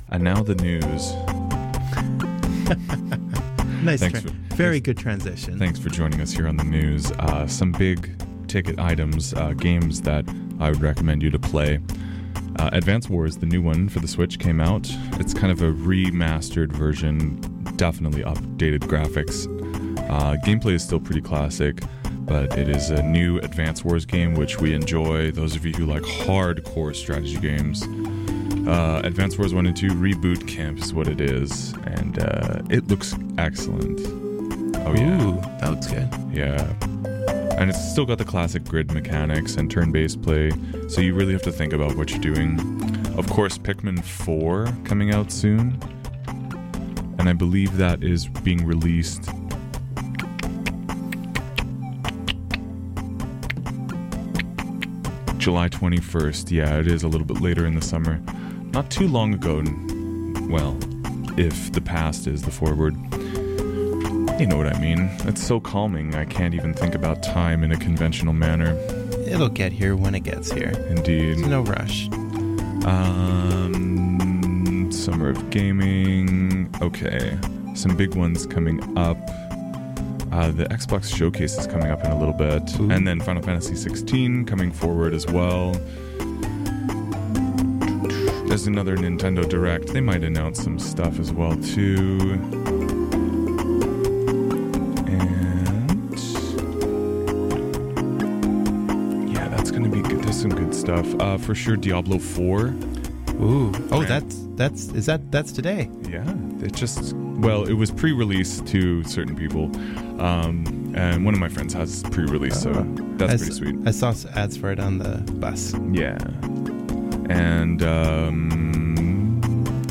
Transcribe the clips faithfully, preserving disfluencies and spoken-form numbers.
And now the news. Nice. Thanks Tra- for, very thanks, good transition. Thanks for joining us here on the news. Uh, some big ticket items, uh, games that I would recommend you to play. Uh, Advance Wars, the new one for the Switch, came out. It's kind of a remastered version, definitely updated graphics. Uh, gameplay is still pretty classic, but it is a new Advance Wars game, which we enjoy. Those of you who like hardcore strategy games. Uh, Advance Wars one and two Reboot Camp is what it is, and uh, it looks excellent. Oh yeah. Ooh, that looks good. Yeah. And it's still got the classic grid mechanics and turn-based play, so you really have to think about what you're doing. Of course, Pikmin four coming out soon, and I believe that is being released July twenty-first. Yeah, it is a little bit later in the summer. Not too long ago. Well, if the past is the forward. You know what I mean. It's so calming, I can't even think about time in a conventional manner. It'll get here when it gets here. Indeed. There's no rush. Um, Summer of Gaming. Okay. Some big ones coming up. Uh, the Xbox Showcase is coming up in a little bit. Ooh. And then Final Fantasy sixteen coming forward as well. There's another Nintendo Direct. They might announce some stuff as well, too. And yeah, that's going to be good. There's some good stuff. Uh, for sure, Diablo four. Ooh. Oh, that's, that's, is that, that's today? Yeah. It just, well, it was pre-released to certain people. Um, and one of my friends has pre-release, oh. so that's I pretty s- sweet. I saw ads for it on the bus. Yeah. And, um,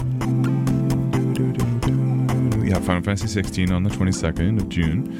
yeah, Final Fantasy sixteen on the twenty-second of June.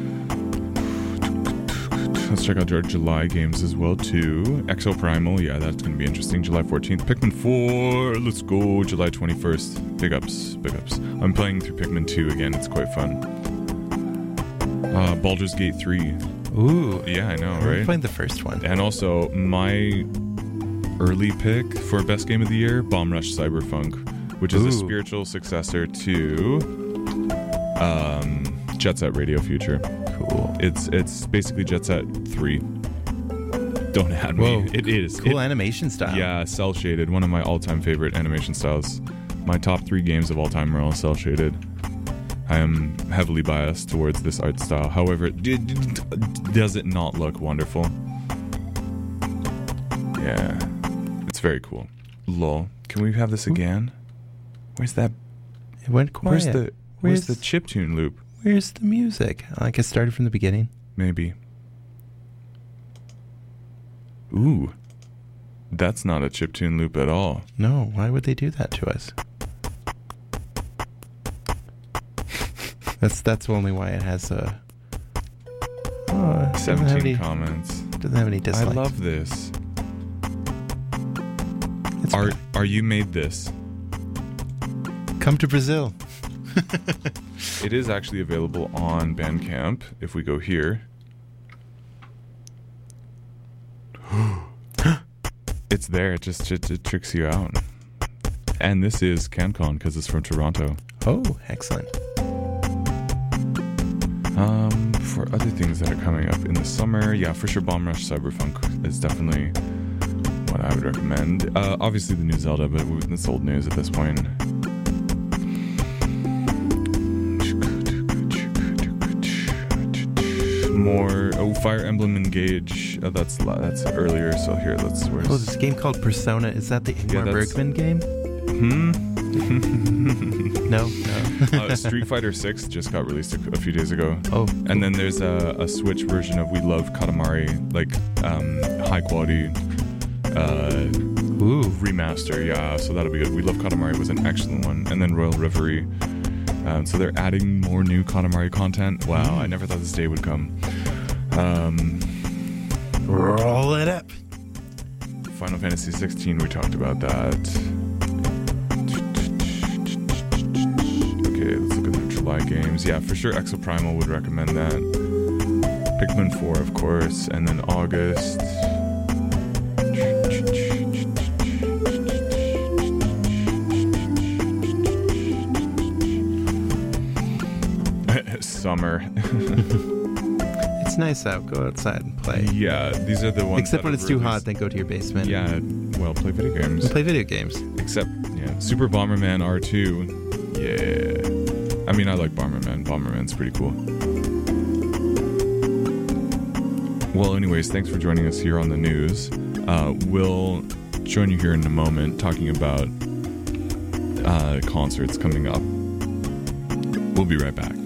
Let's check out our July games as well, too. Exo Primal, yeah, that's going to be interesting. July fourteenth. Pikmin four, let's go. July twenty-first. Big ups, big ups. I'm playing through Pikmin two again. It's quite fun. Uh, Baldur's Gate three. Ooh. Yeah, I know, I right? playing the first one. And also, my early pick for best game of the year, Bomb Rush Cyberpunk, which is Ooh. a spiritual successor to um, Jet Set Radio Future. Cool. It's it's basically Jet Set three. Don't add me. Whoa. It is. Cool it, animation style. Yeah, cell shaded. One of my all-time favorite animation styles. My top three games of all time are all cell shaded. I am heavily biased towards this art style. However, d- d- d- does it not look wonderful? Yeah. It's very cool. Lol. Can we have this again? Where's that? It went quiet. Where's the Where's, Where's the chiptune loop? Where's the music? Like it started from the beginning. Maybe. Ooh. That's not a chiptune loop at all. No, why would they do that to us? That's that's only why it has a oh, it doesn't have seventeen any, comments. Doesn't have any dislikes. I love this. It's Are fine. are you made this? Come to Brazil. It is actually available on Bandcamp if we go here. It's there. It just it, it tricks you out. And this is CanCon because it's from Toronto. Oh, excellent. Um, for other things that are coming up in the summer, yeah, for sure, Bomb Rush Cyberpunk is definitely what I would recommend. Uh, obviously the new Zelda, but it's old news at this point. More oh, Fire Emblem Engage. Uh, that's that's earlier. So here, let's. Where's, Oh, this game called Persona. Is that the Ingmar Yeah, that's- Bergman game? Hmm. No, no. uh, Street Fighter six just got released a, a few days ago. Oh, And then there's a, a Switch version of We Love Katamari, like um, high quality uh, ooh, remaster. Yeah, so that'll be good. We Love Katamari was an excellent one. And then Royal Reverie. Um, so they're adding more new Katamari content. Wow, I never thought this day would come. Um, roll it up. Final Fantasy sixteen, we talked about that. Okay, let's look at the July games. Yeah, for sure, Exoprimal would recommend that. Pikmin four, of course, and then August. summer. It's nice out. Go outside and play. Yeah, these are the ones. Except when it's too hot, then go to your basement. Yeah, well, play video games. And play video games. Except, yeah, Super Bomberman R two. Yeah. I mean, I like Bomberman. Bomberman's pretty cool. Well, anyways, thanks for joining us here on the news. Uh, we'll join you here in a moment talking about uh, concerts coming up. We'll be right back.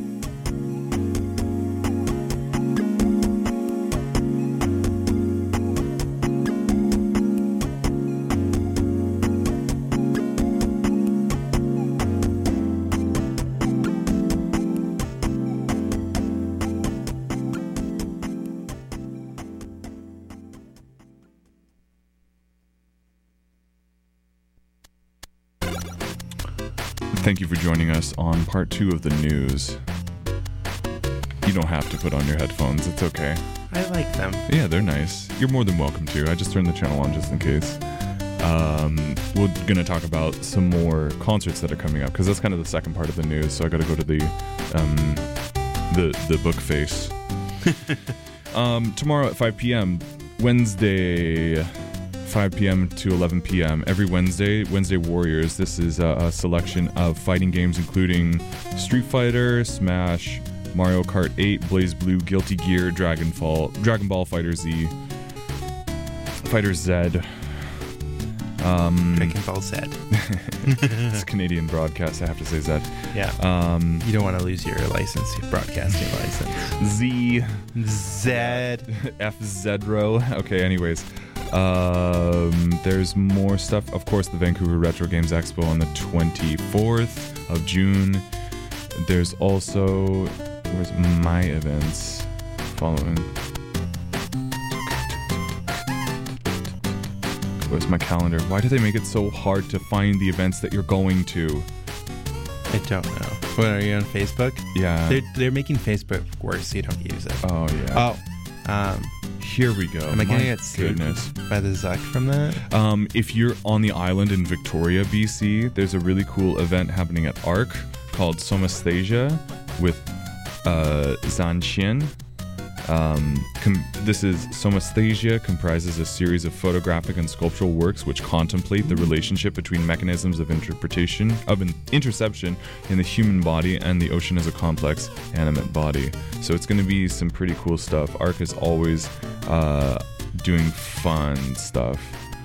Thank you for joining us on part two of the news. You don't have to put on your headphones, it's okay. I like them. Yeah, they're nice. You're more than welcome to. I just turned the channel on just in case. Um, we're going to talk about some more concerts that are coming up, because that's kind of the second part of the news, so I got to go to the, um, the, the book face. um, tomorrow at five p.m., Wednesday... five p.m. to eleven p.m. every Wednesday, Wednesday Warriors. This is a, a selection of fighting games including Street Fighter, Smash, Mario Kart eight, Blaze Blue, Guilty Gear, Dragon Ball, Dragon Ball Fighter Z, Fighter Z. Um, Dragon Ball Z. It's a Canadian broadcast, I have to say Z. Yeah. Um, you don't want to lose your license, your broadcasting license. Z. Z. F Z-ro. Okay, anyways. Um, there's more stuff. Of course, the Vancouver Retro Games Expo on the twenty-fourth of June. There's also... Where's my events following? Where's my calendar? Why do they make it so hard to find the events that you're going to? I don't know. What, are you on Facebook? Yeah. They're, they're making Facebook worse so you don't use it. Oh, yeah. Oh. Um... Here we go. Am I going to get sued goodness. by the Zuck from that? Um, if you're on the island in Victoria, B C, there's a really cool event happening at ARC called Somasthesia with uh, Zanxian. Um, com- this is Somasthesia comprises a series of photographic and sculptural works which contemplate the relationship between mechanisms of interpretation of an interception in the human body and the ocean as a complex animate body. So it's going to be some pretty cool stuff. ARC is always uh, doing fun stuff.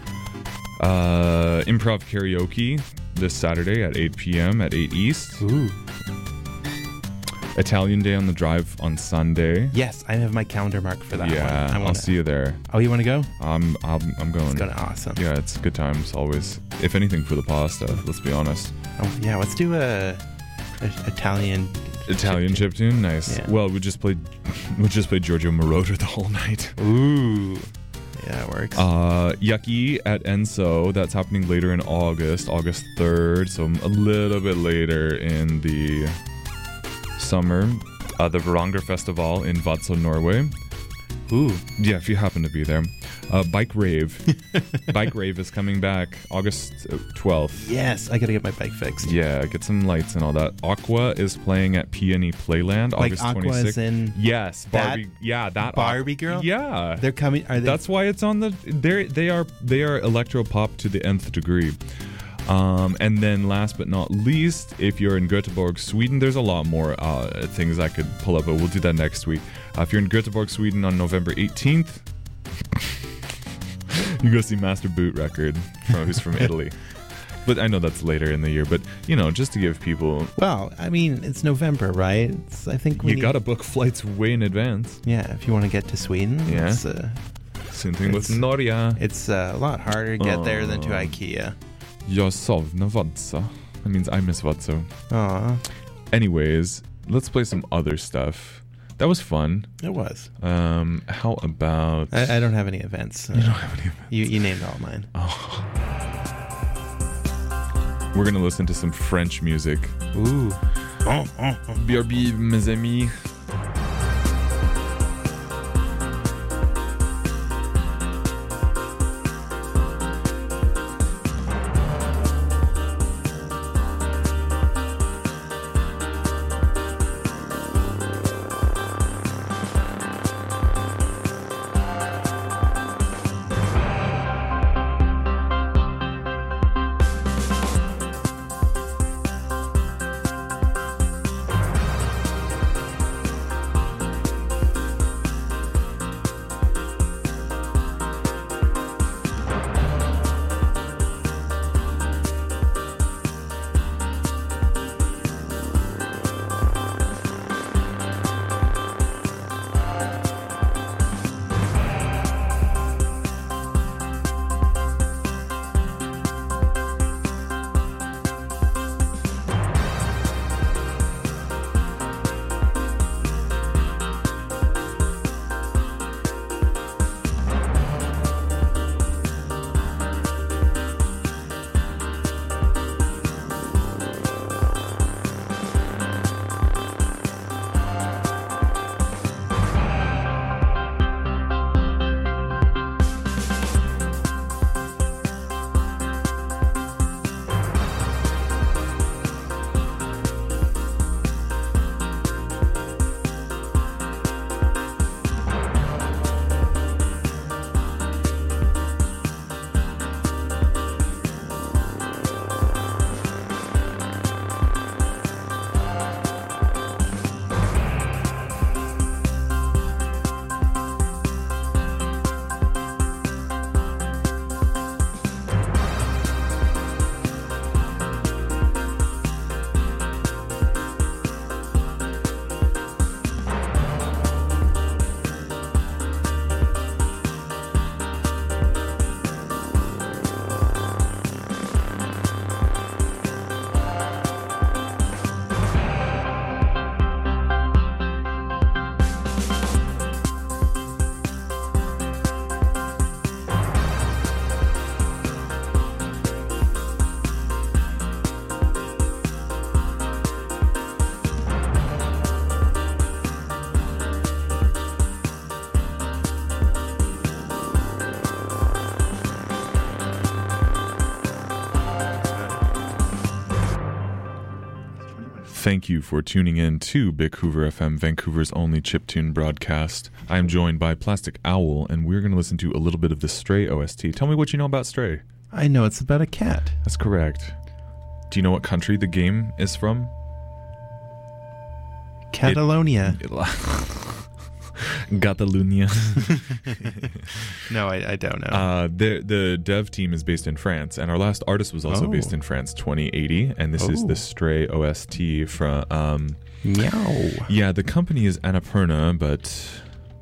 Uh, improv karaoke this Saturday at eight p.m. at eight East. Ooh. Italian Day on the Drive on Sunday. Yes, I have my calendar marked for that yeah, one. I I'll wanna... see you there. Oh, you want to go? Um, I'm, I'm going. It's going to awesome. Yeah, it's good times always. If anything, for the pasta. Let's be honest. Oh, yeah, let's do a, a Italian. Italian chip tune, nice. Yeah. Well, we just played, we just played Giorgio Moroder the whole night. Ooh, yeah, that works. Uh, Yucky at Enso. That's happening later in August, August third. So a little bit later in the summer. Uh, the Varanger Festival in Vadsø, Norway. Ooh. Yeah, if you happen to be there. Uh, Bike Rave. Bike Rave is coming back August twelfth. Yes, I gotta get my bike fixed. Yeah, get some lights and all that. Aqua is playing at P and E Playland Like August Aqua twenty-sixth. is in yes, Barbie. that yeah, that Barbie girl? Yeah. They're coming. Are they? That's why it's on the. They they are they are electro pop to the nth degree. Um, and then last but not least, if you're in Göteborg, Sweden, there's a lot more uh, things I could pull up, but we'll do that next week. Uh, if you're in Göteborg, Sweden on November eighteenth, you go see Master Boot Record, from, who's from Italy. But I know that's later in the year, but, you know, just to give people... Well, I mean, it's November, right? It's, I think we You need... gotta book flights way in advance. Yeah, if you want to get to Sweden. Yeah. It's, uh, Same thing with It's- Norge. it's uh, a lot harder to get there than to Oh. IKEA. Jag savnar Vadsø. That means I miss Vadsø. Aw, Anyways, let's play some other stuff. That was fun. it was. Um, how about... I, I don't have any events. Uh, You don't have any events. You, you named all mine. Oh. We're gonna listen to some French music. Ooh. Oh, oh, oh. B R B, mes amis. Thank you for tuning in to Big Hoover F M, Vancouver's only chiptune broadcast. I am joined by Plastic Owl, and we're going to listen to a little bit of the Stray O S T. Tell me what you know about Stray. I know it's about a cat. That's correct. Do you know what country the game is from? Catalonia. It, Catalunya. No, I, I don't know. Uh, the the dev team is based in France, and our last artist was also Oh. based in France, twenty eighty, and this is Oh. the Stray O S T from... Um, Meow. yeah, the company is Annapurna, but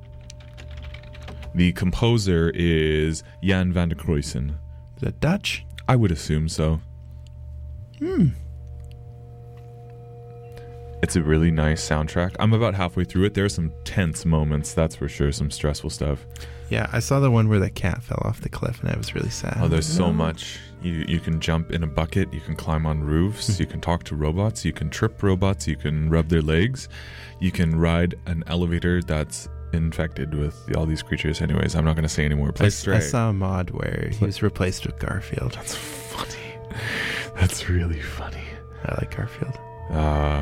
the composer is Jan van der Kruisen. Is that Dutch? I would assume so. Hmm. It's a really nice soundtrack. I'm about halfway through it. There are some tense moments, that's for sure, some stressful stuff. Yeah, I saw the one where the cat fell off the cliff, and I was really sad. Oh, there's so No. much. You you can jump in a bucket, you can climb on roofs, you can talk to robots, you can trip robots, you can rub their legs, you can ride an elevator that's infected with all these creatures. Anyways, I'm not going to say any more. Play I, Stray. I saw a mod where he was replaced with Garfield. That's funny. That's really funny. I like Garfield. Uh,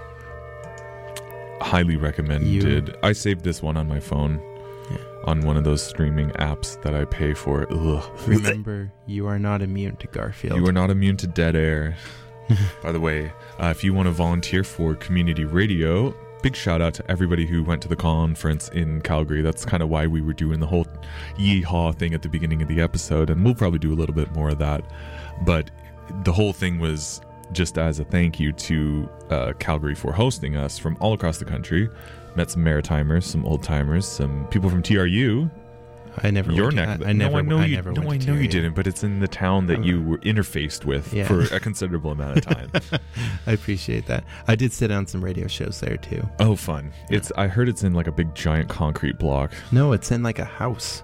highly recommended. I saved this one on my phone. Yeah. On one of those streaming apps that I pay for. Ugh. Remember, you are not immune to Garfield. You are not immune to dead air. By the way, uh, if you want to volunteer for community radio, big shout out to everybody who went to the conference in Calgary. That's kind of why we were doing the whole yeehaw thing at the beginning of the episode, and we'll probably do a little bit more of that. But the whole thing was just as a thank you to uh, Calgary for hosting us from all across the country. Met some Maritimers, some old timers, some people from T R U. I never. Your went neck. to, of the- I, I never. No, I know I you. never No, went I to know you T R U. didn't. But it's in the town that you were interfaced with Yeah. for a considerable amount of time. I appreciate that. I did sit on some radio shows there too. Oh, fun! It's. I heard it's in like a big giant concrete block. No, it's in like a house.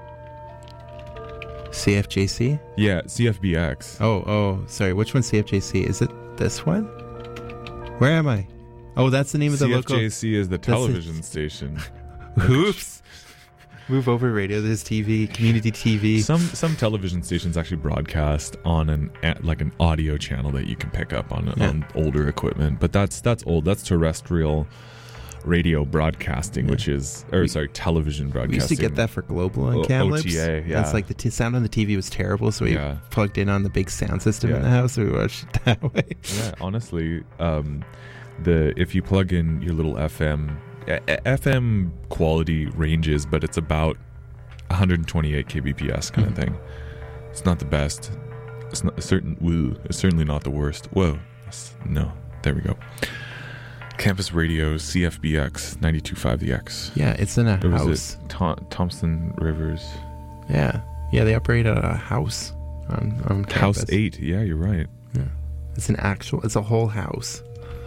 C F J C? Yeah, C F B X. Oh, oh, sorry. Which one's C F J C? Is it this one? Where am I? Oh, that's the name of the C F local. J C is the it. television station. Oops. Move over radio. There's T V, community T V. Some some television stations actually broadcast on an a- like an audio channel that you can pick up on Yeah. on older equipment, but that's that's old. That's terrestrial radio broadcasting, Yeah. which is or We- sorry, television broadcasting. We used to get that for Global on O- Kamloops. O T A, yeah. It's like the t- sound on the T V was terrible, so we Yeah. plugged in on the big sound system in Yeah. the house, so we watched it that way. Yeah, honestly, um, the if you plug in your little F M, a- a- F M quality ranges, but it's about one twenty-eight kbps kind Mhm. of thing. It's not the best. It's not certain. Woo, it's certainly not the worst. Whoa, That's- no, there we go. Campus Radio C F B X ninety-two point five The X. Yeah, it's in a Or was house. it Thom- Thompson Rivers Yeah, yeah, they operate at a house on on House campus. Eight? Yeah, you're right. Yeah, it's an actual. It's a whole house.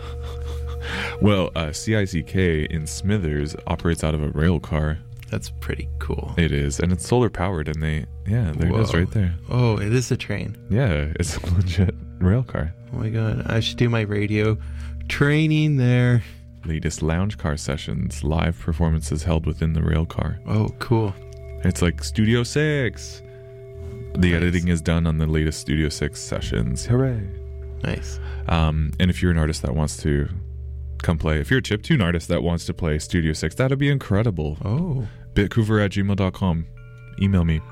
Well, uh, C I C K in Smithers operates out of a rail car. That's pretty cool. It is, and it's solar powered, and they, yeah, there it is Whoa. right there. Oh, it is a train. Yeah, it's a legit rail car. Oh my god, I should do my radio training there. Latest lounge car sessions, live performances held within the rail car. Oh, cool. It's like Studio Six. The Nice. editing is done on the latest Studio Six sessions. Hooray! Nice. Um, and if you're an artist that wants to come play, if you're a chiptune artist that wants to play Studio Six, that'd be incredible. Oh, bitcouver at gmail dot com. Email me.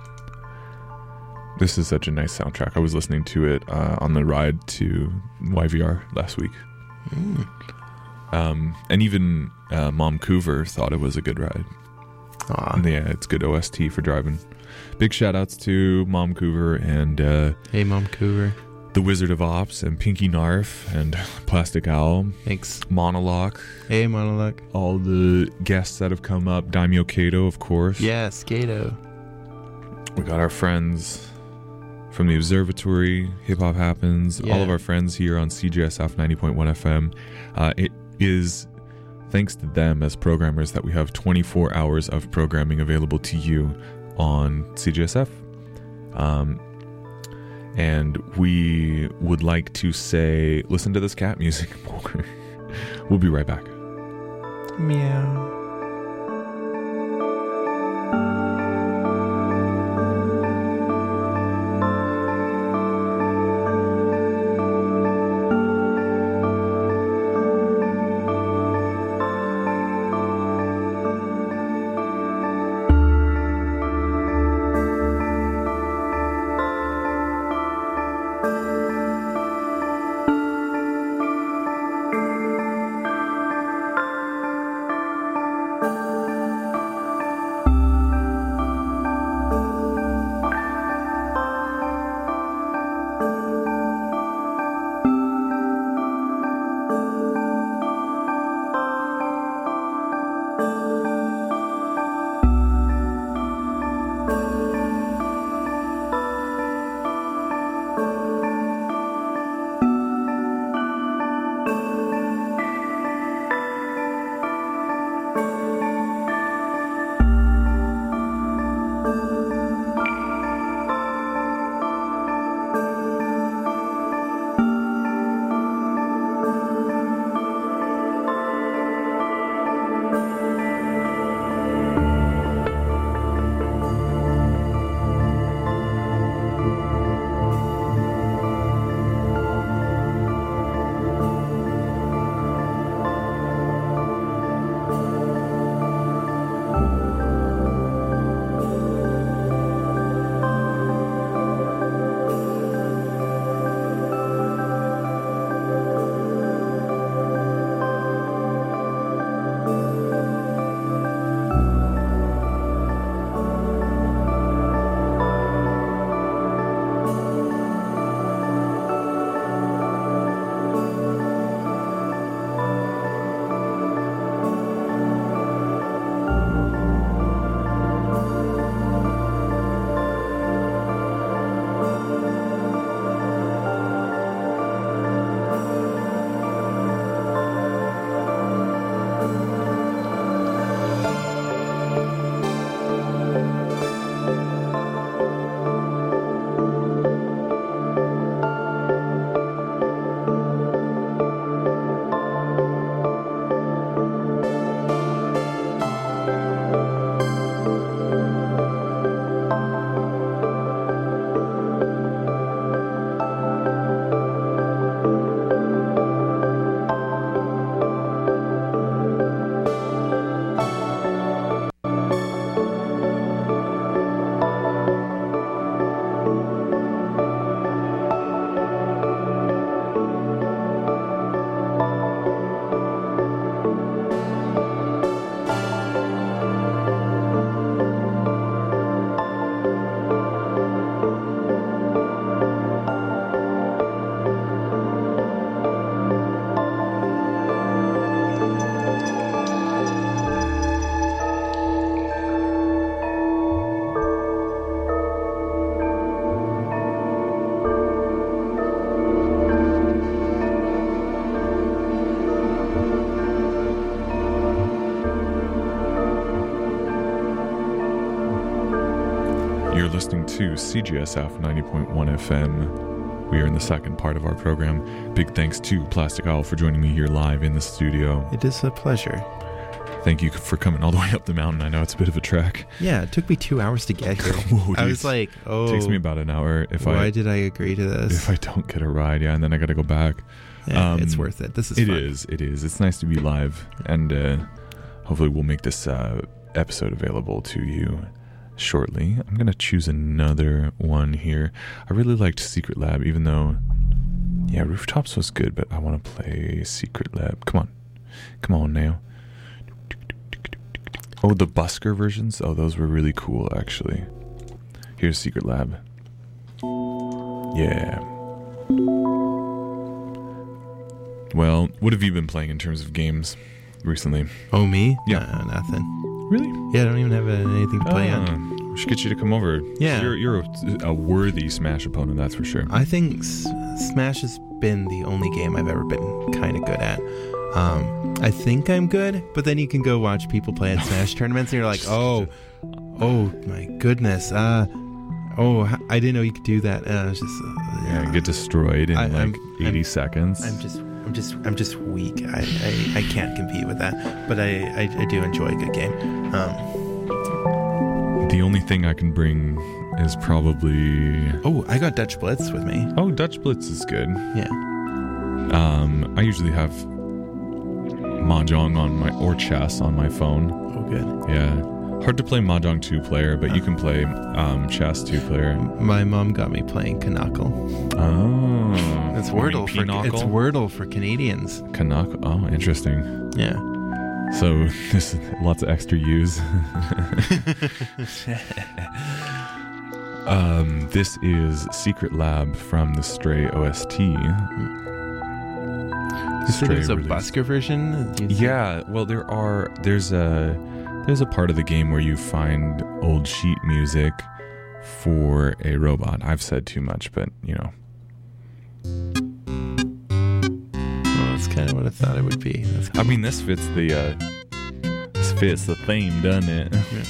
This is such a nice soundtrack. I was listening to it uh, on the ride to Y V R last week. mm. Um, and even uh, Mom Coover thought it was a good ride. Aw. And yeah, it's good O S T for driving. Big shout outs to Mom Coover and uh, Hey, Mom Cougar. the Wizard of Ops and Pinky Narf and Plastic Owl, Thanks. Monologue, Hey, Monologue. all the guests that have come up, Daimyo Kato, of course. Yeah, Skato. We got our friends from the Observatory, Hip Hop Happens, Yeah. all of our friends here on C G S F ninety point one F M. Uh, it is thanks to them as programmers that we have twenty-four hours of programming available to you on C G S F. Um, and we would like to say, listen to this cat music more. We'll be right back. Meow. listening to C G S F ninety point one F M. We are in the second part of our program. Big thanks to Plastic Owl for joining me here live in the studio. It is a pleasure. Thank you for coming all the way up the mountain. I know it's a bit of a trek. Yeah, it took me two hours to get here. Whoa, I was like, oh. It takes me about an hour if why I... Why did I agree to this? If I don't get a ride, yeah, and then I got to go back. Yeah, um, it's worth it. This is It fun. is, it is. It's nice to be live, and uh, hopefully we'll make this uh, episode available to you shortly. I'm going to choose another one here. I really liked Secret Lab, even though, yeah, Rooftops was good, but I want to play Secret Lab. Come on. Come on now. Oh, the Busker versions? Oh, those were really cool, actually. Here's Secret Lab. Yeah. Well, what have you been playing in terms of games recently? Oh, me? Yeah. Uh, nothing. Really? Yeah, I don't even have anything to play Ah, on. we should get you to come over. Yeah. You're, you're a, a worthy Smash opponent, that's for sure. I think S- Smash has been the only game I've ever been kind of good at. Um, I think I'm good, but then you can go watch people play at Smash tournaments and you're like, oh, oh my goodness. Uh, oh, I didn't know you could do that. Uh, it's just, uh, Yeah, get destroyed in I- like I'm- eighty I'm- seconds. I'm just, I'm just, I'm just weak. I, I, I can't compete with that, but I, I, I do enjoy a good game. Um, the only thing I can bring is probably... oh, I got Dutch Blitz with me. Oh, Dutch Blitz is good. Yeah. Um, I usually have Mahjong on my, or chess on my phone. Oh, good. Yeah. Hard to play Mahjong two-player, but you can play um, chess two-player. My mom got me playing Knuckle. Oh. It's You mean Wordle for Pinochle? it's Wordle for Canadians. Kanaka. Oh, interesting. Yeah. So there's lots of extra U's. um, this is Secret Lab from the Stray O S T. You said there's a release. Busker version? Do you think- Yeah, well, there are. There's a there's a part of the game where you find old sheet music for a robot. I've said too much, but you know. Well, that's kind of what I thought it would be. That's I mean, this fits the uh, this fits the theme, doesn't it? Yeah.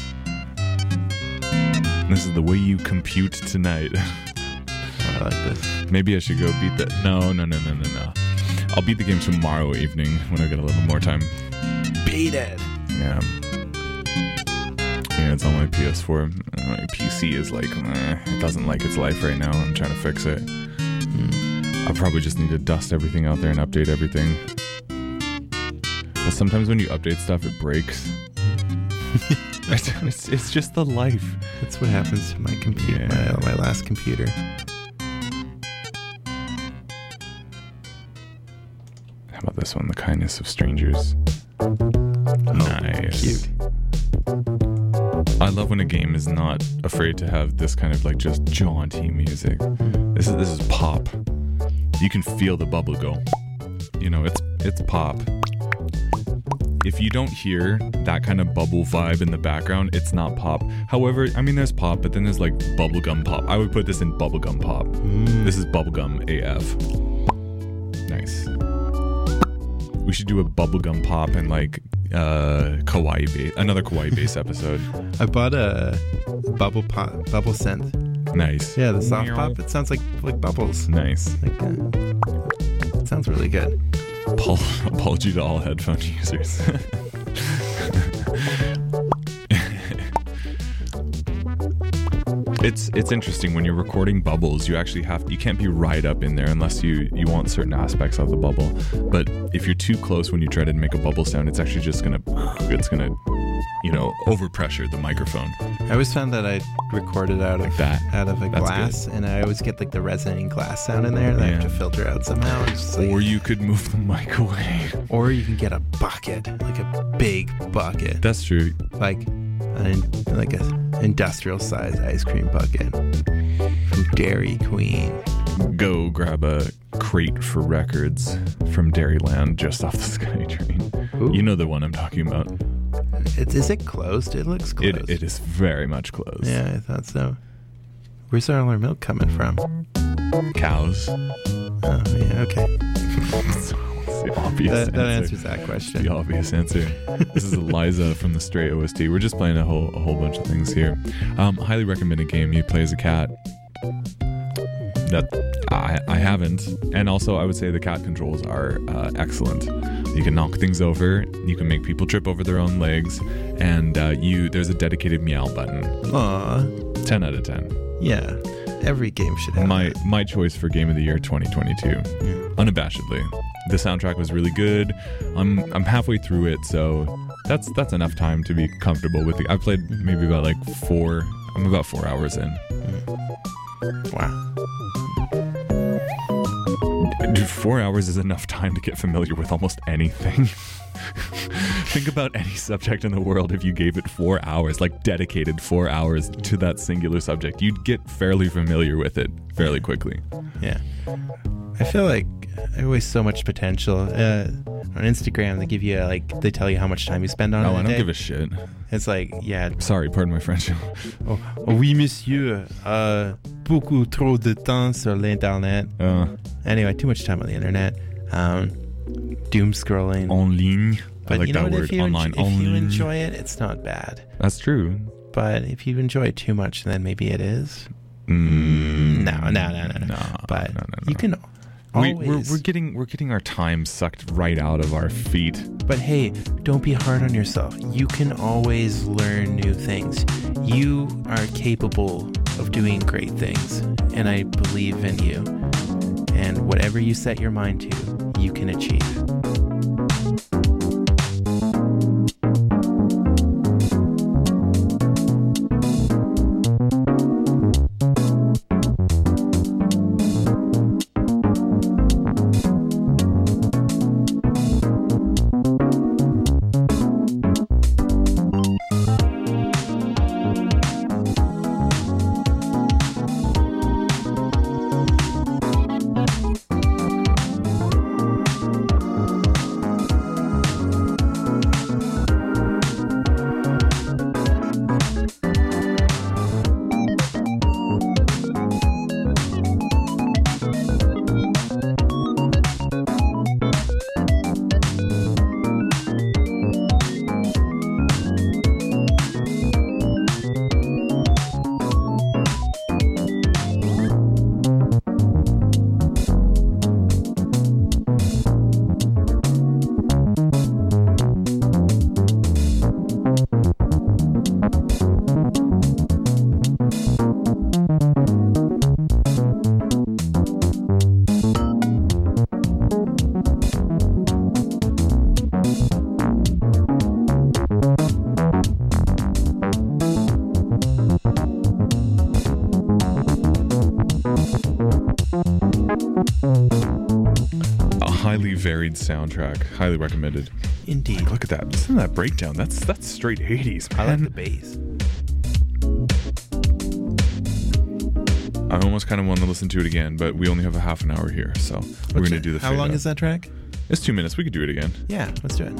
This is the way you compute tonight. I like this. Maybe I should go beat that. No, no, no, no, no, no. I'll beat the game tomorrow evening when I get a little more time. Beat it. Yeah. Yeah, it's on my P S four. My P C is like, eh, it doesn't like its life right now. I'm trying to fix it. Hmm. I probably just need to dust everything out there and update everything. But sometimes when you update stuff, it breaks. it's, it's, it's just the life. That's what happens to my computer. Yeah. My, my last computer. How about this one? The Kindness of Strangers. Oh, Nice. Cute. I love when a game is not afraid to have this kind of like just jaunty music. This is this is pop. You can feel the bubble go. You know, it's it's pop. If you don't hear that kind of bubble vibe in the background, it's not pop. However, I mean, there's pop, but then there's like bubblegum pop. I would put this in bubblegum pop. Mm. This is bubblegum A F. Nice. We should do a bubblegum pop and like uh kawaii bass, another kawaii bass episode. I bought a bubble pop, bubble synth. Nice. Yeah, the soft Meow. pop. It sounds like like bubbles. Nice. Like, uh, it sounds really good. Apol- apology to all headphone users. It's it's interesting when you're recording bubbles. You actually have you can't be right up in there unless you you want certain aspects of the bubble. But if you're too close when you try to make a bubble sound, it's actually just gonna it's gonna you know overpressure the microphone I always found that I recorded out like of that. out of a That's glass, and I always get like the resonating glass sound in there that I have Yeah. to filter out somehow. It's just like, Or you could move the mic away. or you can get a bucket, like a big bucket, That's true. like an like a industrial sized ice cream bucket from Dairy Queen. Go grab a crate for records from Dairyland just off the SkyTrain. Ooh. You know the one I'm talking about. It's, is it closed? It looks closed. It, it is very much closed. Yeah, I thought so. Where's all our milk coming from? Cows. Oh, yeah, okay. It's the obvious that, that answer. answers that question. The obvious answer. This is Eliza from the Stray O S T. We're just playing a whole a whole bunch of things here. Um, highly recommended game. You play as a cat. That I, I haven't. And also, I would say the cat controls are uh, excellent. You can knock things over. You can make people trip over their own legs. And uh, you there's a dedicated meow button. Aw. ten out of ten. Yeah. Every game should have My that. my choice for Game of the Year twenty twenty-two. Yeah. Unabashedly. The soundtrack was really good. I'm I'm halfway through it, so that's that's enough time to be comfortable with it. I played maybe about like four. I'm about four hours in. Wow. Dude, four hours is enough time to get familiar with almost anything. Think about any subject in the world. If you gave it four hours, like dedicated four hours to that singular subject, you'd get fairly familiar with it fairly quickly. Yeah. I feel like there was so much potential. Uh, on Instagram, they give you, like, they tell you how much time you spend on it. Oh, a I don't day. give a shit. It's like, yeah. Sorry, pardon my French. Oh, oh, oui, monsieur. Uh, beaucoup trop de temps sur l'internet. Uh, Anyway, too much time on the internet. Um, doom scrolling. en ligne. But I like you know that what? word. If you, Online. en- if you En ligne. enjoy it, it's not bad. That's true. But if you enjoy it too much, then maybe it is. Mm, No, no, no, no, no. no But no, no, no. you can We, always. we're, we're getting we're getting our time sucked right out of our feet. But hey, don't be hard on yourself. You can always learn new things. You are capable of doing great things, and I believe in you. And whatever you set your mind to, you can achieve. A highly varied soundtrack. Highly recommended. Indeed. Look at that. Listen to that breakdown. That's that's straight eighties, I like man. the bass. I almost kind of want to listen to it again, but we only have a half an hour here, so we're What's going to it- do the How fade long out. is that track? It's two minutes. We could do it again. Yeah, let's do it.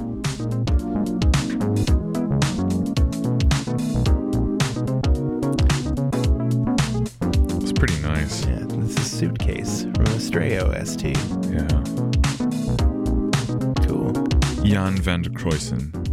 It's pretty nice. Yeah, this is Suitcase from the Stray O S T. Yeah. Cool. Jan van der Kruysen.